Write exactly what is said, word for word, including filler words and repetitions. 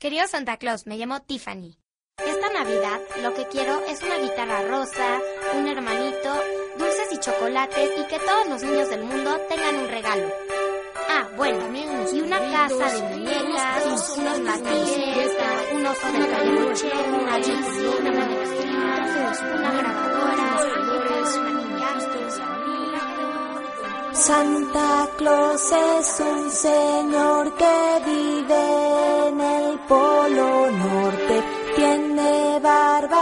Querido Santa Claus, me llamo Tiffany. Esta Navidad lo que quiero es una guitarra rosa, un hermanito, dulces y chocolates y que todos los niños del mundo tengan un regalo. Ah, bueno, y una casa de muñecas, unos matices, un oso de peluche, una bici, una manecillas, una grabadora, maquillajes. Santa Claus es un señor que vive en el Polo Norte, tiene barba